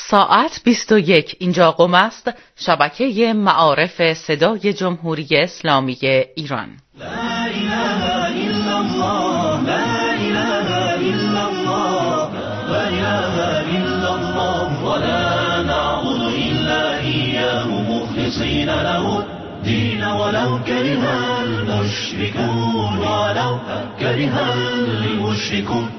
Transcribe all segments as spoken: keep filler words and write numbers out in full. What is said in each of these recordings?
ساعت بیست و یک اینجا قم است، شبکه معارف صدای جمهوری اسلامی ایران. لا اله الا الله، لا اله الا الله، لا اله الا الله، ولا نعبد الا اياه مخلصين له الدين ولو كره المشركون، ولو كره المشركون.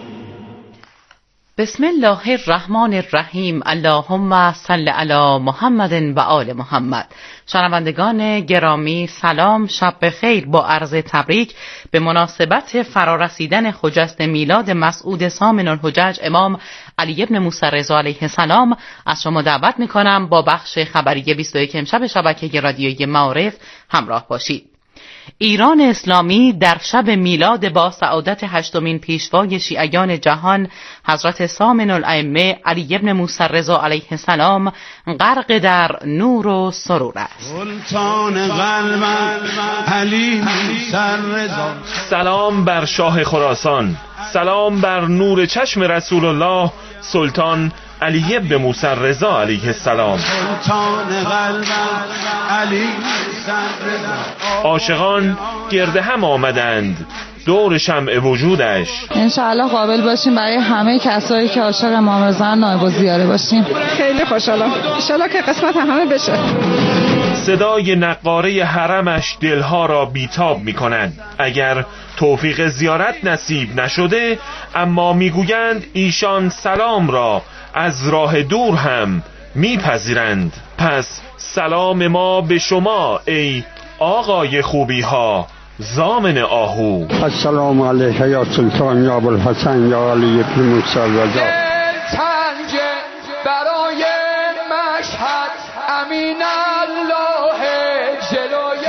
بسم الله الرحمن الرحیم. اللهم صل علی محمد و آل محمد. شنوندگان گرامی سلام، شب بخیر با عرض تبریک به مناسبت فرارسیدن خجست میلاد مسعود ثامن الحجج امام علی ابن موسی رضا علیه السلام از شما دعوت میکنم با بخش خبری بیست و یک امشب شبکه رادیویی معارف همراه باشید. ایران اسلامی در شب میلاد با سعادت هشتمین پیشوای شیعیان جهان حضرت ثامن الائمه علی ابن موسی رضا علیه السلام غرق در نور و سرور است. سلطان قلب علی موسی رضا. سلام بر شاه خراسان، سلام بر نور چشم رسول الله سلطان علی ابن موسی رضا علیه السلام. سلطان قلب علی موسی رضا. عاشقان گرد هم آمدند دور شمع وجودش. انشاءالله قابل باشیم برای همه کسایی که عاشق امام رضا نایب الزیاره باشیم. خیلی خوشحالم، انشاءالله که قسمت همه بشه. صدای نقاره حرمش دلها را بیتاب می کنند. اگر توفیق زیارت نصیب نشده، اما میگویند ایشان سلام را از راه دور هم میپذیرند. پس سلام ما به شما ای آقای خوبی ها، ضامن آهو. السلام علیک یا سلطان یا ابوالحسن یا علی ابن موسی رضا. تنگ برای مشهد امین الله جلوی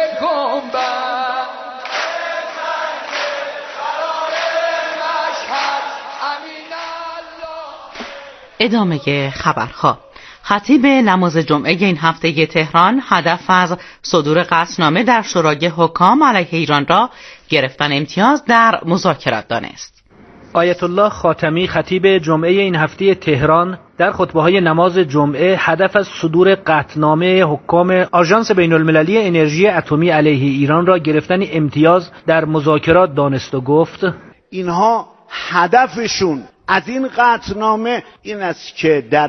گنبد. ادامه خبرها. خطیب نماز جمعه این هفته تهران هدف از صدور قطعنامه در شورای حکام علیه ایران را گرفتن امتیاز در مذاکرات دانست. آیت الله خاتمی خطیب جمعه این هفته تهران در خطبه‌های نماز جمعه هدف از صدور قطعنامه حکام آژانس بین‌المللی انرژی اتمی علیه ایران را گرفتن امتیاز در مذاکرات دانست و گفت اینها هدفشون از این قطعنامه این است که در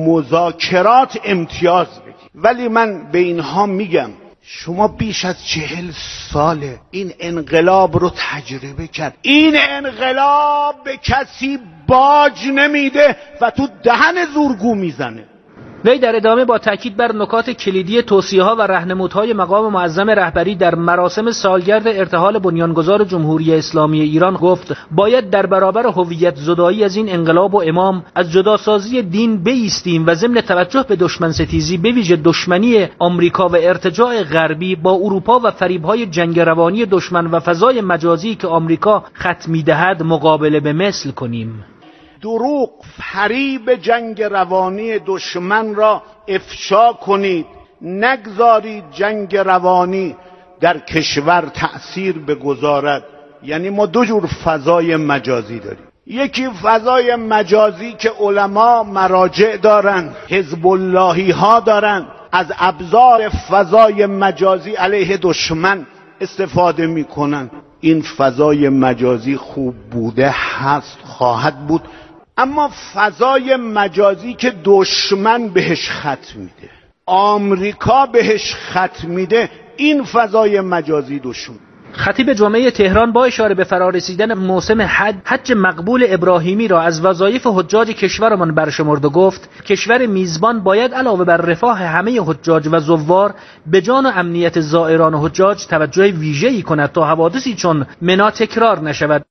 مذاکرات امتیاز بگیرید. ولی من به اینها میگم شما بیش از چهل ساله این انقلاب رو تجربه کرد. این انقلاب به کسی باج نمیده و تو دهن زورگو میزنه. وی در ادامه با تاکید بر نکات کلیدی توصیه‌ها و راهنمودهای مقام معظم رهبری در مراسم سالگرد ارتحال بنیانگذار جمهوری اسلامی ایران گفت باید در برابر هویت زدایی از این انقلاب و امام از جداسازی دین بایستیم و ضمن توجه به دشمن ستیزی به ویژه دشمنی آمریکا و ارتجاع غربی با اروپا و فریب‌های جنگ روانی دشمن و فضای مجازی که آمریکا خط می‌دهد مقابله به مثل کنیم. دروغ فریب جنگ روانی دشمن را افشا کنید. نگذارید جنگ روانی در کشور تأثیر بگذارد. یعنی ما دو جور فضای مجازی داریم. یکی فضای مجازی که علما مراجع دارن، حزب اللهی ها دارن، از ابزار فضای مجازی علیه دشمن استفاده میکنن. این فضای مجازی خوب بوده، هست، خواهد بود. اما فضای مجازی که دشمن بهش خط میده، آمریکا بهش خط میده، این فضای مجازی دشمن. خطیب جمعه تهران با اشاره به فرارسیدن موسم حج حج مقبول ابراهیمی را از وظایف حجاج کشورمان برشمرد و گفت کشور میزبان باید علاوه بر رفاه همه حجاج و زوار به جان و امنیت زائران و حجاج توجه ویژه‌ای کند تا حوادثی چون منا تکرار نشود.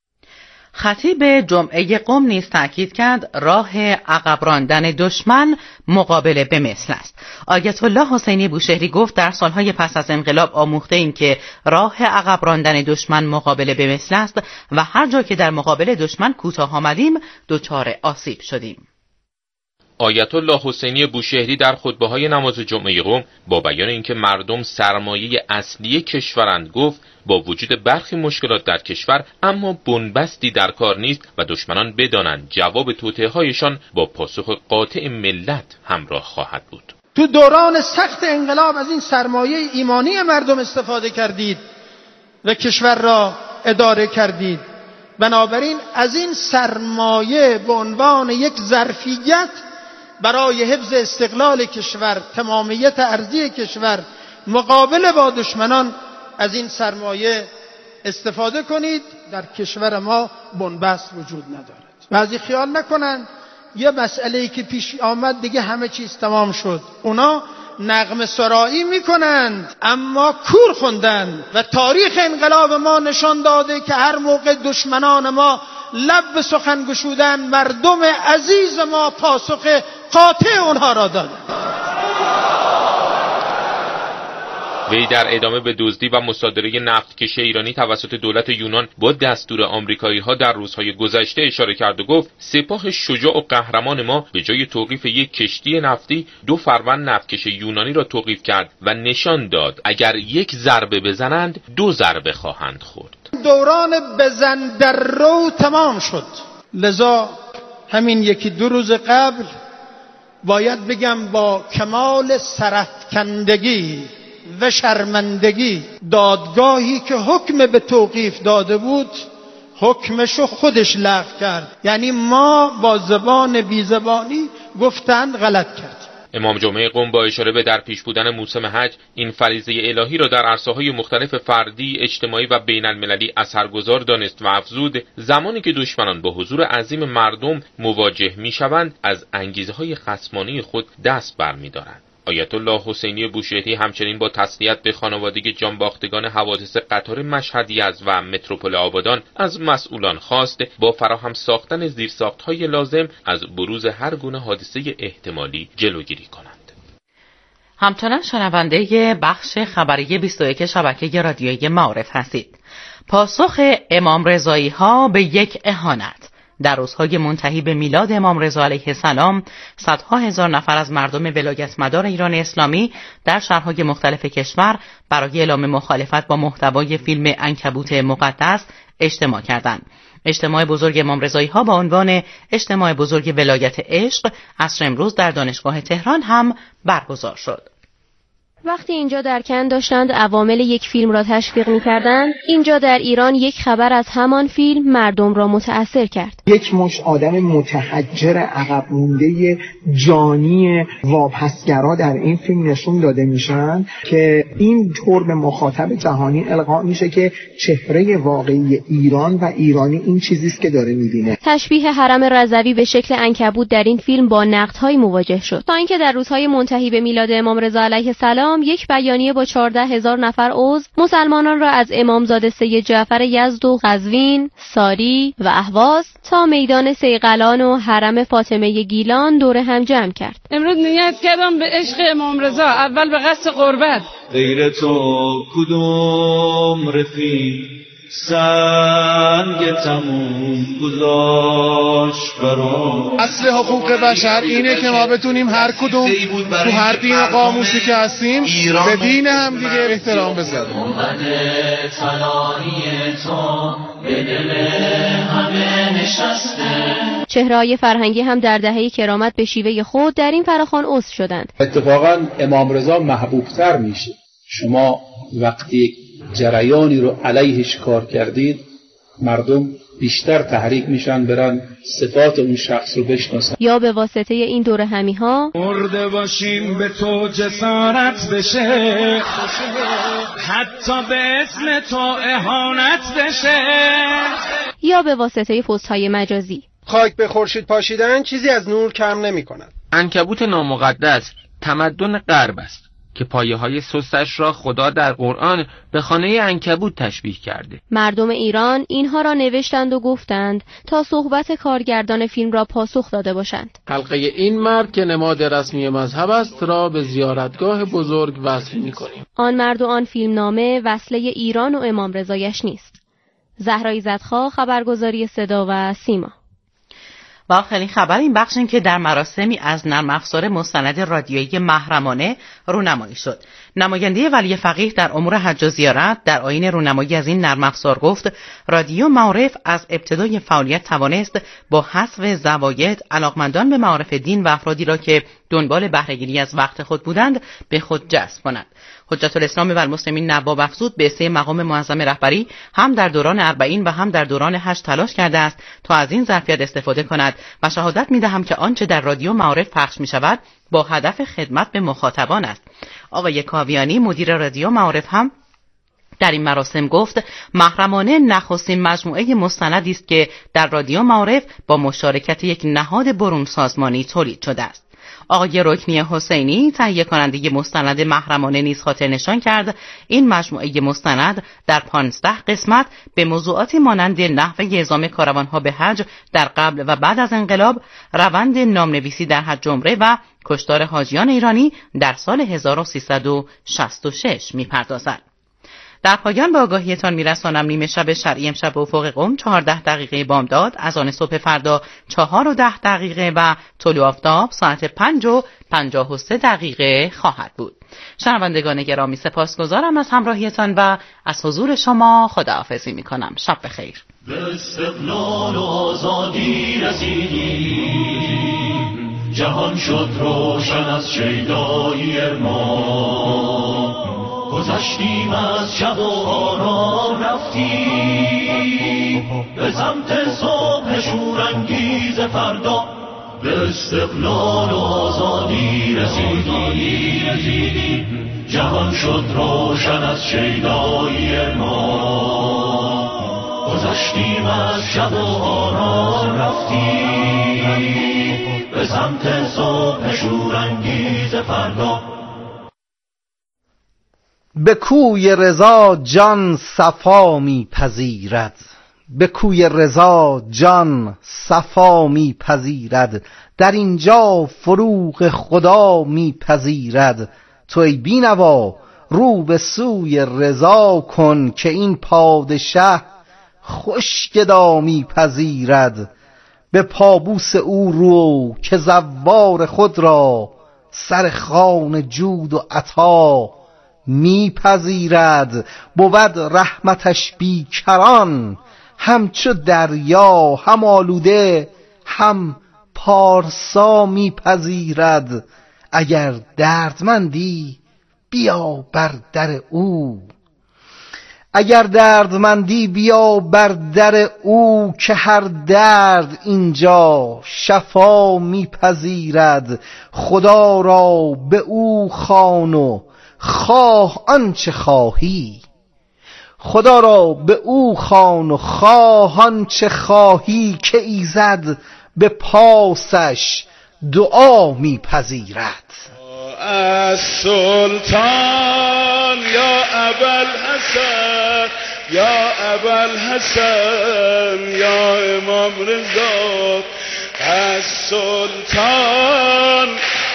خطیب جمعه قم نیز تأکید کرد راه عقب راندن دشمن مقابله به مثل است. آیت الله حسینی بوشهری گفت در سالهای پس از انقلاب آموخته ایم که راه عقب راندن دشمن مقابله به مثل است و هر جا که در مقابله دشمن کوتاه آمدیم دچار آسیب شدیم. آیت الله حسینی بوشهری در خطبه‌های نماز جمعه قم با بیان اینکه مردم سرمایه اصلی کشورند گفت با وجود برخی مشکلات در کشور اما بنبستی در کار نیست و دشمنان بدانند جواب توطئه‌هایشان با پاسخ قاطع ملت همراه خواهد بود. تو دوران سخت انقلاب از این سرمایه ایمانی مردم استفاده کردید و کشور را اداره کردید. بنابراین از این سرمایه به عنوان یک ظرفیت برای حفظ استقلال کشور، تمامیت ارضی کشور مقابله با دشمنان از این سرمایه استفاده کنید. در کشور ما بنبست وجود ندارد. بعضی خیال نکنند یه مسئله‌ای که پیش آمد دیگه همه چیز تمام شد. اونا نغمه سرایی میکنند اما کور خوندند و تاریخ انقلاب ما نشان داده که هر موقع دشمنان ما لب به سخن گشودن مردم عزیز ما پاسخ قاطع اونها را دادند. وی در ادامه به دزدی و مصادره نفتکش ایرانی توسط دولت یونان با دستور آمریکایی‌ها در روزهای گذشته اشاره کرد و گفت سپاه شجاع و قهرمان ما به جای توقیف یک کشتی نفتی دو فروند نفتکش یونانی را توقیف کرد و نشان داد اگر یک ضربه بزنند دو ضربه خواهند خورد. دوران بزن در رو تمام شد. لذا همین یکی دو روز قبل باید بگم با کمال سرفکندگی و شرمندگی دادگاهی که حکم به توقیف داده بود حکمشو خودش لغو کرد. یعنی ما با زبان بی زبانی گفتند غلط کرد. امام جمعه قم با اشاره به در پیش بودن موسم حج این فریضه الهی را در عرصه‌های مختلف فردی، اجتماعی و بین المللی اثرگذار دانست و افزود زمانی که دشمنان با حضور عظیم مردم مواجه می‌شوند از انگیزه‌های خصمانه خود دست برمی‌دارند. آیت الله حسینی بوشهری همچنین با تسلیت به خانواده جانباختگان حوادث قطار مشهد یزد و متروپول آبادان از مسئولان خواست با فراهم ساختن زیرساخت‌های لازم از بروز هر گونه حادثه احتمالی جلوگیری کنند. همچنان شنونده بخش خبری بیست و یک شبکه رادیویی معارف هستید. پاسخ امام رضایی ها به یک اهانت. در روزهای منتهی به میلاد امام رضا علیه السلام صدها هزار نفر از مردم ولایت مدار ایران اسلامی در شهرهای مختلف کشور برای اعلام مخالفت با محتوای فیلم عنکبوت مقدس اجتماع کردند. اجتماع بزرگ امام رضایی ها با عنوان اجتماع بزرگ ولایت عشق عصر امروز در دانشگاه تهران هم برگزار شد. وقتی اینجا در کن داشتند عوامل یک فیلم را تشویق می‌کردند، اینجا در ایران یک خبر از همان فیلم مردم را متأثر کرد. یک مشت آدم متحجر عقب مونده جانی واپسگرا در این فیلم نشون داده میشن که این طور به مخاطب جهانی القا میشه که چهره واقعی ایران و ایرانی این چیزی است که داره می‌بینه. تشبیه حرم رضوی به شکل عنکبوت در این فیلم با نقدهای مواجه شد تا اینکه در روزهای منتهی به میلاد امام رضا علیه السلام یک بیانیه با چهارده هزار نفر عضو مسلمانان را از امامزاده سید جعفر یزد و قزوین، ساری و اهواز تا میدان صیقلان و حرم فاطمه گیلان دور هم جمع کرد. امروز نیت کردم به عشق امام رضا، اول به قصد قربت. غیر تو کدوم رفیق سنگ تموم گذاشت برام. اصل حقوق بشر اینه که ما بتونیم هر کدوم تو هر دین و قاموسی که هستیم به دین هم دیگه احترام بذاریم. اومده تلایی تو به دل همه نشسته. چهره‌های فرهنگی هم در دهه کرامت به شیوه خود در این فراخوان عضو شدند. اتفاقا امام رضا محبوب‌تر میشه. شما وقتی جریانی رو علیهش کار کردید مردم بیشتر تحریک میشن برن صفات اون شخص رو بشناسن. یا به واسطه این دور همی ها مرده باشیم به تو جسارت بشه، حتی به اسم تو اهانت بشه، یا به واسطه پست های مجازی. خاک به خورشید پاشیدن چیزی از نور کم نمی کند. عنکبوت نامقدس تمدن غرب است که پایه های سستش را خدا در قرآن به خانه عنکبوت تشبیه کرده. مردم ایران اینها را نوشتند و گفتند تا صحبت کارگردان فیلم را پاسخ داده باشند. حلقه این مرد که نماد رسمی مذهب است را به زیارتگاه بزرگ وصل می‌کنیم. آن مرد و آن فیلم نامه وصله ایران و امام رضایش نیست. زهرا ایزدخواه، خبرگزاری صدا و سیما. و آخرین خبر این بخش این که در مراسمی از نرم افزار مستند رادیویی محرمانه رونمایی شد. نماینده ولی فقیه در امور حج و زیارت در آیین رونمایی از این نرم افزار گفت رادیو معارف از ابتدای فعالیت توانست با حذف زواید علاقمندان به معارف دین و افرادی را که دنبال بهره‌گیری از وقت خود بودند به خود جذب کند. حجت الاسلام و المسلمین نواب افزود به سه مقام معظم رهبری هم در دوران اربعین و هم در دوران حج تلاش کرده است تا از این ظرفیت استفاده کند و شهادت می‌دهم که آنچه در رادیو معارف پخش می‌شود با هدف خدمت به مخاطبان است. آقای کاویانی مدیر رادیو معارف هم در این مراسم گفت محرمانه نخستین مجموعه مستندی است که در رادیو معارف با مشارکت یک نهاد برون سازمانی تولید شده است. آقای رکنی حسینی تهیه کننده مستند محرمانه نیز خاطر نشان کرد این مجموعه مستند در پانزده قسمت به موضوعاتی مانند نحوه اعزام کاروانها به حج در قبل و بعد از انقلاب، روند نامنویسی در حج عمره و کشتار حاجیان ایرانی در سال هزار و سیصد و شصت و شش می‌پردازد. در پایان با آگاهیتان میرسانم نیمه شب شرعی امشب به افق قم چهارده دقیقه بامداد، اذان صبح فردا چهار و ده دقیقه و طلوع آفتاب ساعت پنج و پنجاه و سه دقیقه خواهد بود. شنوندگان گرامی سپاسگزارم از همراهیتان و از حضور شما خداحافظی میکنم. شب بخیر. به استقلال و آزادی رسیدیم، جهان شد روشن از شیدایی ارمان، گذشتیم از شب و آرام رفتیم به سمت صبح شورانگیز فردا. به استقلال و آزادی رسیدیم، جهان شد روشن از شیدایی ما، گذشتیم از شب و آرام رفتیم به سمت صبح شورانگیز فردا. به کوی رضا جان صفا می پذیرد، به کوی رضا جان صفا می پذیرد، در اینجا فروغ خدا می پذیرد. تو ای بینوا رو به سوی رضا کن، که این پادشه خوش گدا می پذیرد. به پابوس او رو که زوار خود را، سر خوان جود و عطا میپذیرد. بود رحمتش بیکران همچو دریا، هم آلوده هم پارسا میپذیرد. اگر دردمندی بیا بر در او، اگر دردمندی بیا بر در او، که هر درد اینجا شفا میپذیرد. خدا را به او خوان و خواه آنچه خواهی، خدا را به او خوان و خواه آنچه خواهی، که ایزد به پاسش دعا میپذیرد. از سلطان یا ابوالحسن، یا ابوالحسن یا امام رضا، از سلطان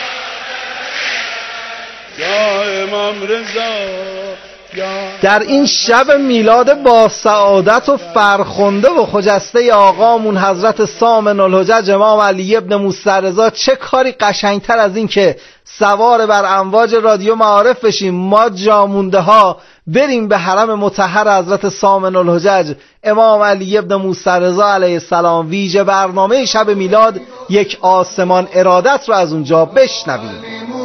یا امام رضا. در این شب میلاد با سعادت و فرخنده و خجسته آقامون حضرت ثامن الحجج امام علی ابن موسی رضا، چه کاری قشنگتر از این که سوار بر امواج رادیو معارف بشیم، ما جامونده ها بریم به حرم مطهر حضرت ثامن الحجج امام علی ابن موسی رضا علیه السلام. ویژه برنامه شب میلاد یک آسمان ارادت رو از اونجا بشنویم.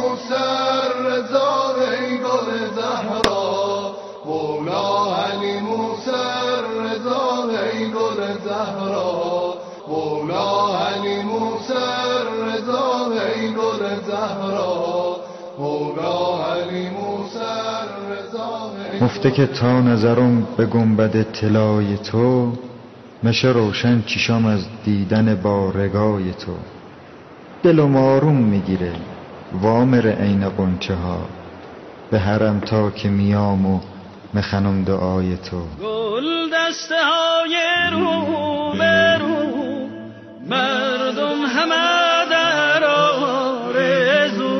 مفته که تا نظرم به گنبد طلای تو، مشه روشن چشام از دیدن بارگاه تو. دلم آروم میگیره وامر عین قنچه ها، به حرم تا که میام و میخنم دعای تو. گل دسته های رو به رو، مردم همه در آرزو.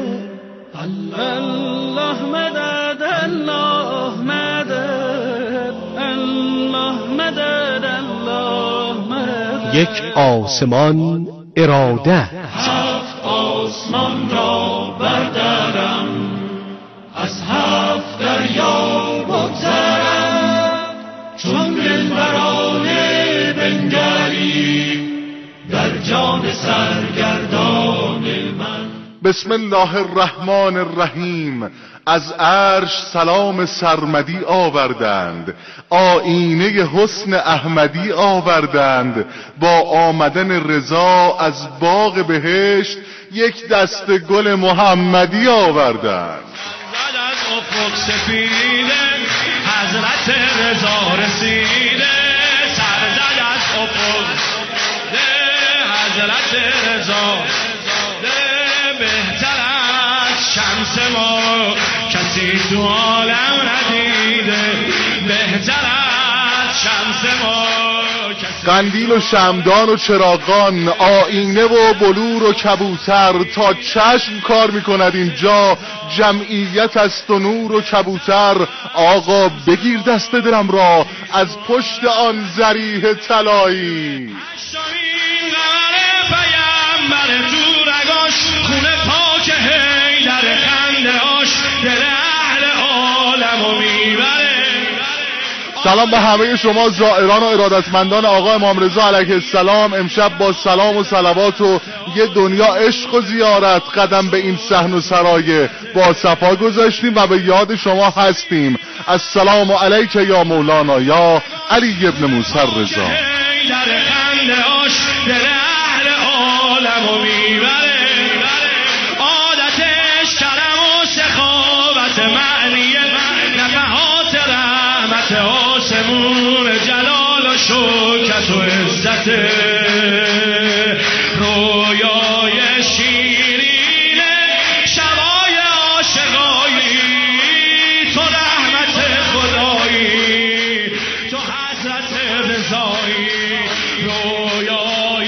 الله مدد الله مدد، الله مدد الله مدد. یک آسمان اراده. هفت آسمان را بردارم، از هفت دریا بگذرم، چون دلبران بنگری در جان سرگردان من. بسم الله الرحمن الرحیم. از عرش سلام سرمدی آوردند، آینه حسن احمدی آوردند، با آمدن رضا از باغ بهشت یک دست گل محمدی آوردند. زد از افق سپیده حضرت رضا رسیده، سر زد از افق حضرت رضا، بهتر از شمس ما کسی تو عالم ندیده، بهتر از شمس ما. قندیل و شمدان و چراغان، آینه و بلور و کبوتر، تا چشم کار میکند اینجا جمعیت است و نور و کبوتر. آقا بگیر دست دلم را از پشت آن ذریح طلایی. پیامبر تو رگاش، خونه پاک حیدر خنده آش، دل اهل عالمو میبره. سلام به همه شما زائران و ارادتمندان آقا امام رضا علیه السلام. امشب با سلام و صلوات و یه دنیا عشق و زیارت قدم به این صحن و سرای با صفا گذاشتیم و به یاد شما هستیم. السلام علیک یا مولانا یا علی ابن موسی رضا. عالمو میبره، عادتش کرم و سخاوت معنی، نفحات رحمت آسمون، جلال و شوکت و عزت، رویای شیرین شبای عاشقایی، تو رحمت خدایی، تو حضرت رضایی، رویای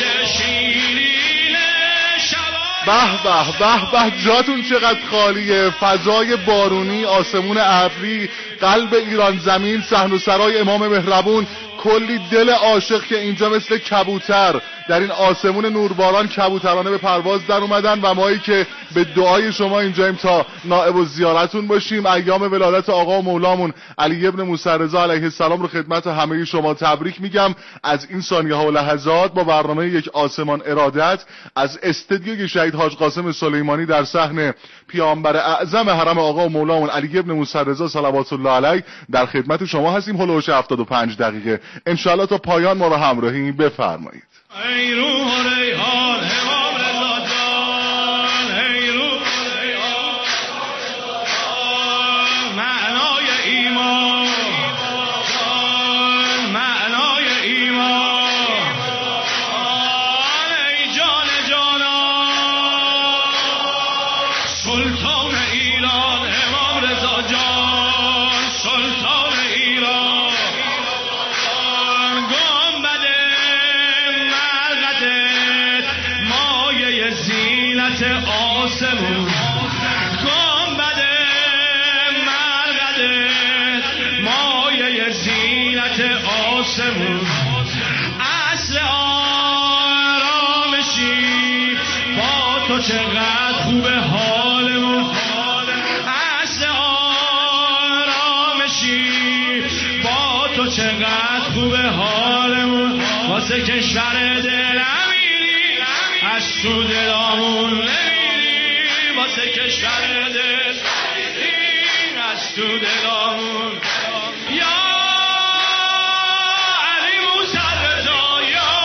به به به به. جاتون چقدر خالیه. فضای بارونی، آسمون ابری، قلب ایران زمین، صحن و سرای امام مهربون، کلی دل عاشق که اینجا مثل کبوتر در این آسمون نورباران کبوترانه به پرواز در اومدن و مایی که به دعای شما اینجاییم تا نائب و زیارتون باشیم. ایام ولادت آقا و مولامون علی ابن موسی رضا علیه السلام رو خدمت همه شما تبریک میگم. از این ثانیه ها و لحظات با برنامه یک آسمان ارادت از استدیوی شهید حاج قاسم سلیمانی در صحن پیامبر اعظم حرم آقا و مولامون علی ابن موسی رضا صلوات الله علیه در خدمت شما هستیم. هلوش هفتاد و پنج دقیقه ان شاء الله تا پایان ما رو همراهی بفرمایید. ای روح و ریحان امام رضا جان، ای روح و ریحان معنای ایمان جان، معنای ایمان، ای جان جانان سلطان ایران امام رضا جان، سلطان ایران، آسمون، گنبد مرقدت مایه زینت آسمون، اصل آرامشی با تو چقدر خوبه حالمون، اصل آرامشی با تو چقدر خوبه حالمون، واسه کشور دلم از تو دلامون نمیری، واسه کشور دل از تو دلامون. یا علی موسی رضا،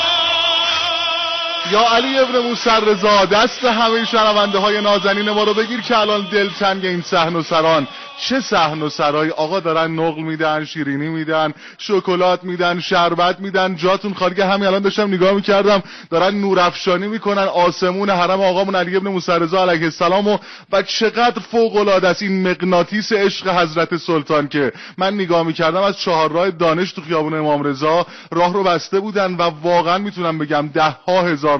یا علی ابن موسی رضا، دست همه شنونده های نازنین ما رو بگیر که الان دلتنگ این صحن و سران. چه صحن و سرای آقا، دارن نقل میدن، شیرینی میدن، شکلات میدن، شربت میدن. جاتون خالی که همین الان داشتم نگاه میکردم دارن نورافشانی میکنن آسمون حرم آقامون علی ابن موسی رضا علیه السلام و, و چقدر فوق العاده است این مغناطیس عشق حضرت سلطان که من نگاه میکردم از چهارراه دانش تو خیابون امام رضا راه رو بسته بودن و واقعا میتونم بگم ده ها هزار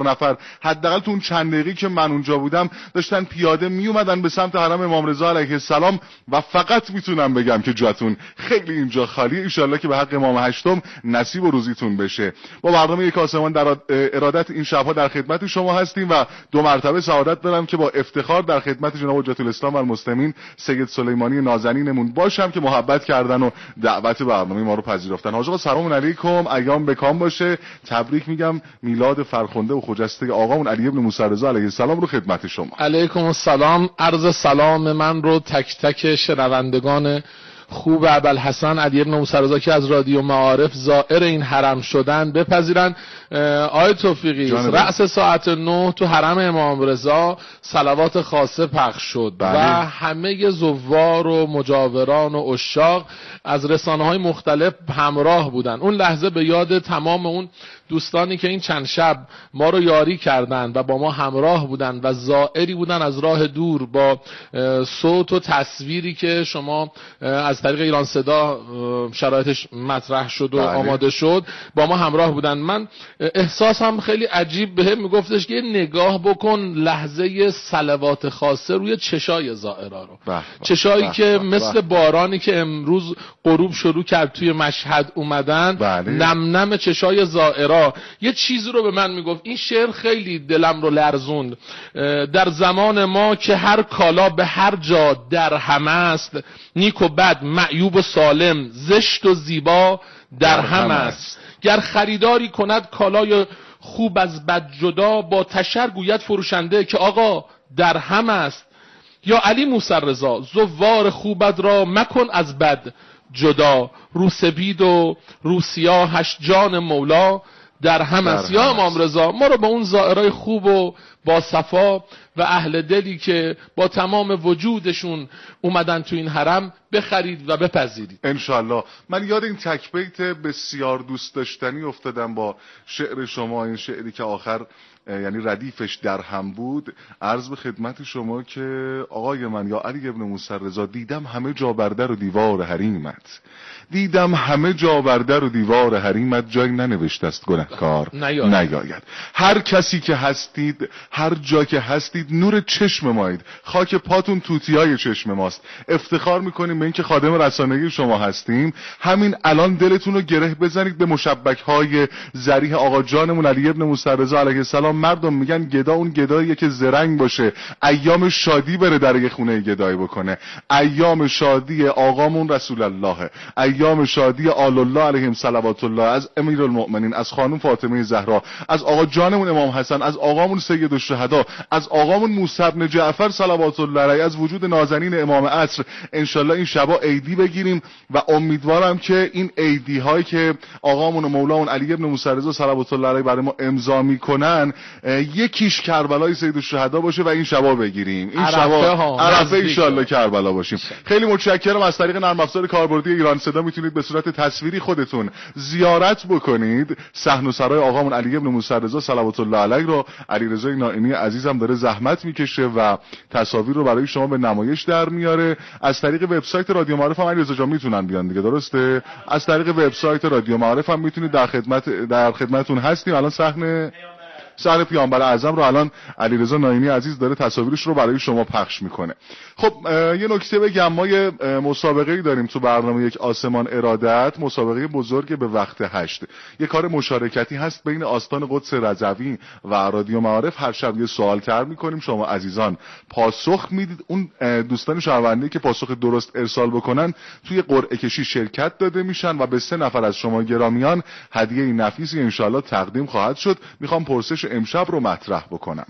هزار نفر حداقل تو اون چند دقیقه‌ای که من اونجا بودم داشتن پیاده می اومدن به سمت حرم امام رضا علیه السلام و فقط میتونم بگم که جاتون خیلی اینجا خالیه. ان شاءالله که به حق امام هشتم نصیب و روزیتون بشه. با برنامه یک آسمان در ارادت این شب‌ها در خدمت شما هستیم و دو مرتبه سعادت دارم که با افتخار در خدمت جناب حجت الاسلام و المسلمین سید سلیمانی نازنینمون باشم که محبت کردن و دعوت برنامه ما رو پذیرفتن. حاج آقا سلام علیکم، ایام بکام باشه. تبریک میگم میلاد فرخنده و خجسته آقامون علی ابن موسی رضا علیه السلام رو خدمت شما. علیکم السلام. عرض سلام من رو تک تک شنوندگان خوب ابوالحسن علی ابن موسی رضا که از رادیو معارف زائر این حرم شدن بپذیرن. آیه توفیقی رأس ساعت نه تو حرم امام رضا صلوات خاصه پخش شد بله. و همه زوار و مجاوران و عشاق از رسانه های مختلف همراه بودن. اون لحظه به یاد تمام اون دوستانی که این چند شب ما رو یاری کردن و با ما همراه بودن و زائری بودن از راه دور با صوت و تصویری که شما از طریق ایران صدا شرایطش مطرح شد و بله. آماده شد با ما همراه بودن. من احساسم خیلی عجیب بهم میگفتش که نگاه بکن لحظه صلوات خاصه روی چشای زائرا رو بح بح چشایی بح که بح مثل بح بارانی که امروز غروب شروع کرد توی مشهد اومدن بله. نم نم چشای زائرا یه چیزی رو به من میگفت. این شعر خیلی دلم رو لرزوند. در زمان ما که هر کالا به هر جا در هم است، نیک و بد، معیوب و سالم، زشت و زیبا در هم است. گر خریداری کند کالای خوب از بد جدا، با تشر گوید فروشنده که آقا در هم است. یا علی موسی رضا زوار خوبت را مکن از بد جدا، رو سپید و رو سیاهش جان مولا در هم است. یا امام رضا ما رو با اون زائرای خوب و با صفا و اهل دلی که با تمام وجودشون اومدن تو این حرم بخرید و بپذیرید انشالله. من یاد این تک بیت بسیار دوست داشتنی افتادم با شعر شما، این شعری که آخر یعنی ردیفش در هم بود. عرض به خدمت شما که آقای من یا علی ابن موسی رضا دیدم همه جا بر در و دیوار حریمت، دیدم همه جا بر در و دیوار حریمت، جای ننوشته است گنهکار نیاید. نیاید. هر کسی که هستید، هر جا که هستید، نور چشم مایید، خاک پاتون توتیای چشم ماست. افتخار میکنیم به اینکه خادم رسانه‌ای شما هستیم. همین الان دلتون رو گره بزنید به مشبک‌های ذریح آقا جانمون علی ابن موسی رضا علیه السلام. مردم میگن گدا اون گداییه که زرنگ باشه، ایام شادی بره در یه خونه گدایی بکنه. ایام شادی آقامون رسول الله، ایام شادی آل الله علیهم صلوات الله، از امیرالمؤمنین، از خانم فاطمه زهرا، از آقا جانمون امام حسن، از آقامون سید الشهدا، از آقامون موسی بن جعفر صلوات الله علیه، از وجود نازنین امام عصر. انشالله این شبا عیدی بگیریم و امیدوارم که این عیدی هایی که آقامون و مولاون علی ابن موسی رضا صلوات الله علیه برای ما امضا میکنن یکیش کربلای سید الشهدا باشه و این شبا بگیریم. این شبا عرفه انشالله کربلا باشیم. خیلی متشکرم. از طریق نرم افزار کاربردی ایران صدا میتونید به صورت تصویری خودتون زیارت بکنید صحن و سرای آقامون علی ابن موسی رضا صلوات الله علیه رو. علیرضا نائینی عزیزم داره زحمت میکشه و تصاویر رو برای شما به نمایش در میاره. از طریق وبسایت رادیو معارف هم علیرضا جان میتونن بیان دیگه، درسته؟ از طریق وبسایت رادیو معارف هم میتونید در خدمت در خدمتتون هستیم. الان صحنه صحنه پیامبر اعظم رو الان علیرضا نائینی عزیز داره تصاویرش رو برای شما پخش میکنه. خب یه نکته بگم، ما یه مسابقه‌ای داریم تو برنامه یک آسمان ارادت، مسابقه بزرگ به وقت هشت. یه کار مشارکتی هست بین آستان قدس رضوی و رادیو معارف. هر شب یه سوال طرح میکنیم، شما عزیزان پاسخ میدید. اون دوستان شنونده که پاسخ درست ارسال بکنن توی قرعه کشی شرکت داده میشن و به سه نفر از شما گرامیان هدیه نفیسی انشالله تقدیم خواهد شد. میخوام پرسش امشب رو مطرح بکنم.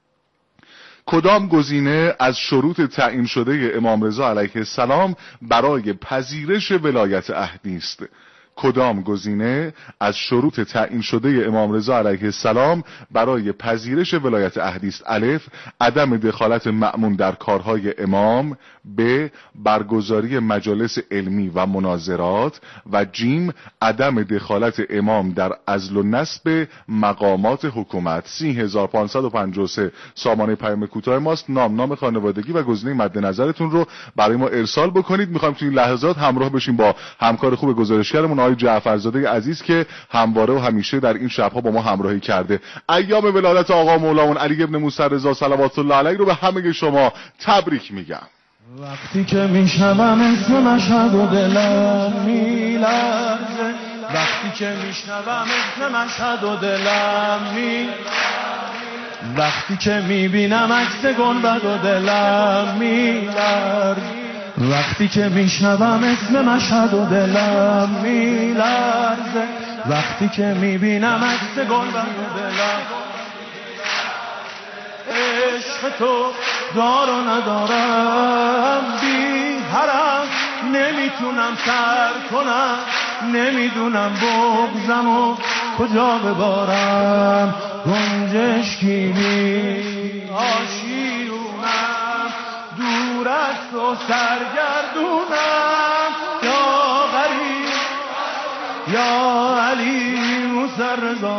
کدام گزینه از شروط تعیین شده امام رضا علیه السلام برای پذیرش ولایت عهدی است؟ کدام گزینه از شروط تعیین شده امام رضا علیه السلام برای پذیرش ولایت عهدی است؟ الف، عدم دخالت مأمون در کارهای امام. ب، برگزاری مجالس علمی و مناظرات. و جیم، عدم دخالت امام در عزل و نصب مقامات حکومت. سی هزار و پانصد و پنجاه و سه سامانه پیام کوتاه ماست. نام، نام خانوادگی و گزینه مد نظرتون رو برای ما ارسال بکنید. میخوایم توی این لحظات همراه بشیم با همکار خوب گزارشگرمون آقای جعفرزاده عزیز که همواره و همیشه در این شبها با ما همراهی کرده. ایام ولادت آقا مولامون علی ابن موسی رضا صلوات الله علیه رو به همه شما تبریک میگم. وقتی که میشنوم اسم مشهد و دلم میلرزه، وقتی که میشنوم اسم مشهد و دلم میلرزه، وقتی که میبینم عکس گنبد و دلم میلرزه، وقتی که میشنوم اسم مشهد و دلم میلرزه، وقتی که میبینم عکس گنبد و دلم. عشق تو دار و ندارم بی حرم، نمیتونم سر کنم، نمیدونم بغزم و کجا ببارم. گنجشکی بی آشیونم، دور از تو سرگردونم. یا غریب یا علی موسی رضا.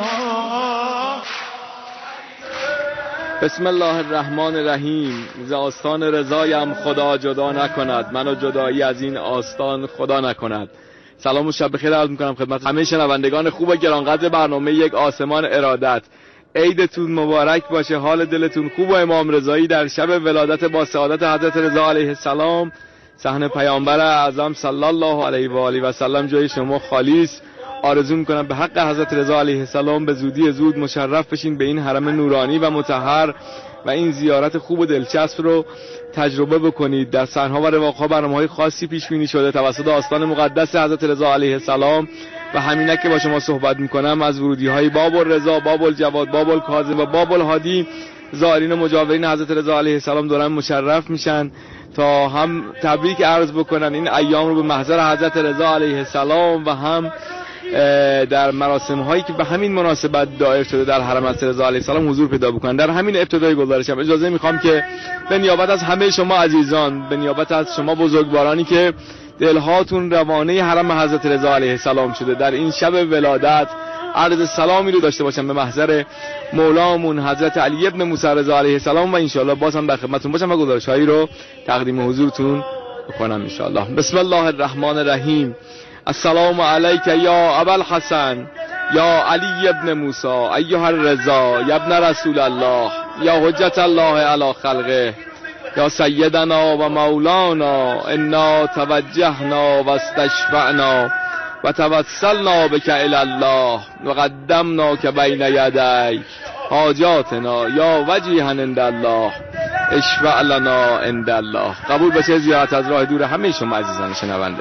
بسم الله الرحمن الرحیم. ز آستان رضایم خدا جدا نکند، منو جدایی از این آستان خدا نکند. سلام و شب بخیر عرض میکنم خدمت همه شنوندگان خوب و گرانقدر برنامه یک آسمان ارادت. عیدتون مبارک باشه، حال دلتون خوب و امام رضایی در شب ولادت با سعادت حضرت رضا علیه السلام. صحن پیامبر اعظم صلی الله علیه و آله و سلم جای شما خالی است. آرزو میکنم به حق حضرت رضا علیه السلام به زودی زود مشرف بشین به این حرم نورانی و مطهر و این زیارت خوب و دلچسب رو تجربه بکنید. در صحنه‌ها و رواق‌ها برنامه‌های خاصی پیش بینی شده توسط آستان مقدس حضرت رضا علیه السلام و همینک که با شما صحبت میکنم از ورودی‌های باب الرضا، باب الجواد، باب الکاظم و باب الهادی زائرین و مجاورین حضرت رضا علیه السلام دارن مشرف میشن تا هم تبریک عرض بکنن این ایام رو به محضر حضرت رضا علیه السلام و هم در مراسم هایی که به همین مناسبت دایر شده در حرم حضرت رضا علیه السلام حضور پیدا بکنن. در همین ابتدای گزارشم اجازه میخوام که به نیابت از همه شما عزیزان، به نیابت از شما بزرگوارانی که دلهاتون روانه حرم حضرت رضا علیه السلام شده، در این شب ولادت عرض سلامی رو داشته باشم به محضر مولامون حضرت علی ابن موسی رضا علیه السلام و انشالله باز هم در خدمتتون باشم و گزارش هایی رو تقدیم حضورتون بکنم انشالله. بسم الله الرحمن الرحیم. السلام علیک یا ابا الحسن یا علی ابن موسی ایها الرضا یا ابن رسول الله یا حجت الله علی خلقه یا سیدنا و مولانا انا توجهنا و استشفعنا و توسلنا بک الی الله و قدمناک بین یدیک حاجاتنا یا وجیها عند الله اشفع لنا عند الله. قبول بشه زیارت از راه دور همه شما عزیزان شنونده.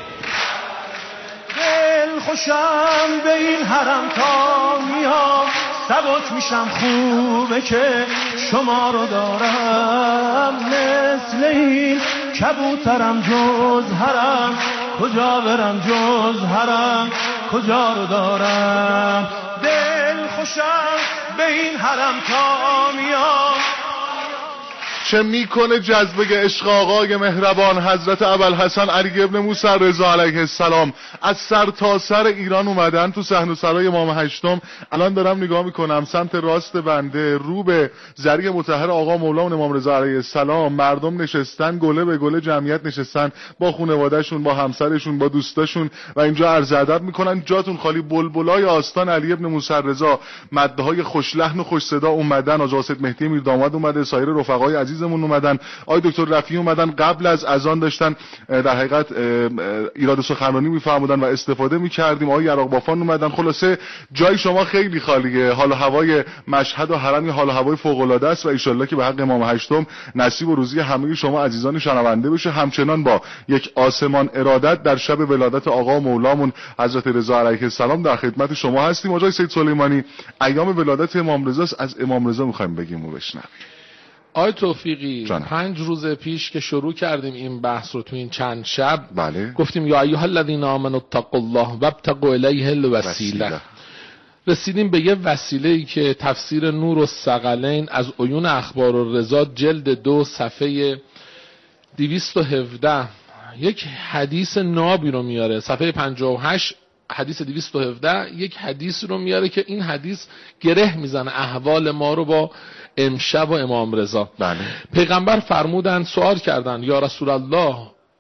خوشم به این حرم تا میام، سبک میشم خوبه که شما رو دارم. مثل این کبوترم جز حرم، کجا برم جز حرم، کجا رو دارم. دل خوشم به این حرم تا میام. چه میکنه جذبه عشق آقای مهربان حضرت ابوالحسن علی ابن موسی رضا علیه السلام از سر تا سر ایران اومدن تو صحن و سرای امام هشتم. الان دارم نگاه میکنم سمت راست بنده رو به ذریع مطهر آقا مولامون امام رضا علیه السلام مردم نشستن، گله به گله جمعیت نشستن با خانواده‌شون، با همسرشون، با دوستاشون و اینجا عرض ادب میکنن. جاتون خالی. بلبلای آستان علی ابن موسی رضا، مدحهای خوش لحن و خوش صدا اومدن. آقا اسد مهدی میرداماد اومده، سایر رفقای عزیزمون اومدن، آقای دکتر رفیعی اومدن. قبل از اذان داشتن در حقیقت ایراد سخنرانی میفرمودن و استفاده میکردیم. آقای یراق بافان اومدن. خلاصه جای شما خیلی خالیه. حال و هوای مشهد و حرم حال و هوای فوق العاده است و ان شاءالله که به حق امام هشتم نصیب و روزی همه شما عزیزان شنونده بشه. همچنان با یک آسمان ارادت در شب ولادت آقا مولامون حضرت رضا علیه السلام در خدمت شما هستیم. آقای سید سلیمانی، ایام ولادت امام رضا از امام رضا میخوایم بگیم و بشنویم. آقای توفیقی جانب. پنج روز پیش که شروع کردیم این بحث رو تو این چند شب بله. گفتیم یا ایها الذین آمنوا اتقوا الله وابتغوا الیه الوسیله. رسیدیم به یه وسیله‌ای که تفسیر نور الثقلین از عیون اخبار الرضا جلد دو صفحه دویست و هفده یک حدیث نابی رو میاره. صفحه پنجاه و هشت حدیث دویست و هفده یک حدیث رو میاره که این حدیث گره میزنه احوال ما رو با امشب و امام رضا. بله. پیغمبر فرمودن، سوال کردن یا رسول الله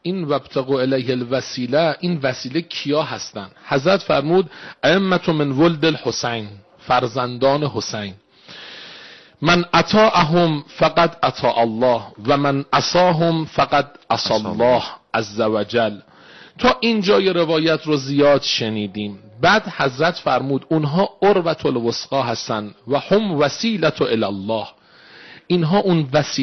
این وابتغوا الیه الوسیله، این وسیله کیا هستن؟ حضرت فرمود ائمة من ولد الحسین، فرزندان حسین. من اطاعهم فقد اطاع الله و من عصاهم فقد عصى الله عز وجل. تا اینجای روایت رو زیاد شنیدیم. بعد حضرت فرمود اونها عروة الوثقی هستن و هم وسیلة الی الله، اینها اون وسیله